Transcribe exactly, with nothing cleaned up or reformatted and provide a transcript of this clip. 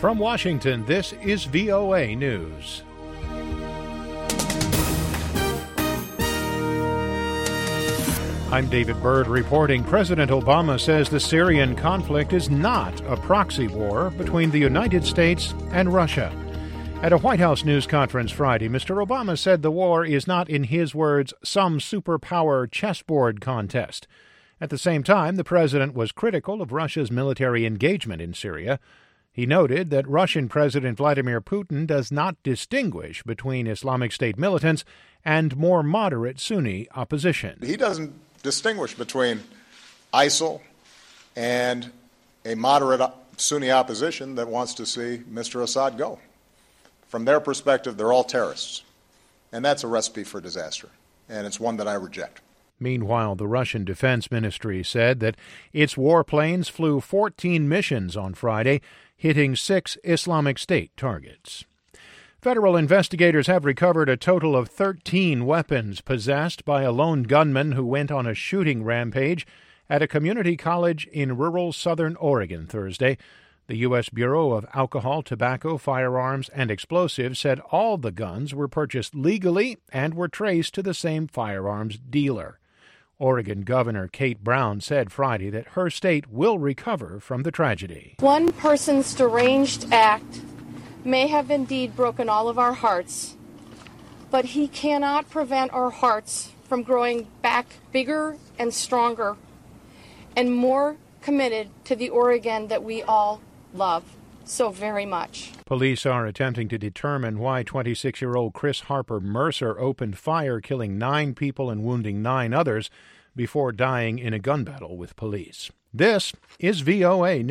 From Washington, this is V O A News. I'm David Byrd reporting. President Obama says the Syrian conflict is not a proxy war between the United States and Russia. At a White House news conference Friday, Mister Obama said the war is not, in his words, some superpower chessboard contest. At the same time, the president was critical of Russia's military engagement in Syria. He noted that Russian President Vladimir Putin does not distinguish between Islamic State militants and more moderate Sunni opposition. He doesn't distinguish between ISIL and a moderate Sunni opposition that wants to see Mister Assad go. From their perspective, they're all terrorists. And that's a recipe for disaster, and it's one that I reject. Meanwhile, the Russian Defense Ministry said that its warplanes flew fourteen missions on Friday, hitting six Islamic State targets. Federal investigators have recovered a total of thirteen weapons possessed by a lone gunman who went on a shooting rampage at a community college in rural southern Oregon Thursday. The U S Bureau of Alcohol, Tobacco, Firearms, and Explosives said all the guns were purchased legally and were traced to the same firearms dealer. Oregon Governor Kate Brown said Friday that her state will recover from the tragedy. One person's deranged act may have indeed broken all of our hearts, but he cannot prevent our hearts from growing back bigger and stronger and more committed to the Oregon that we all love so very much. Police are attempting to determine why twenty-six-year-old Chris Harper Mercer opened fire, killing nine people and wounding nine others before dying in a gun battle with police. This is V O A News.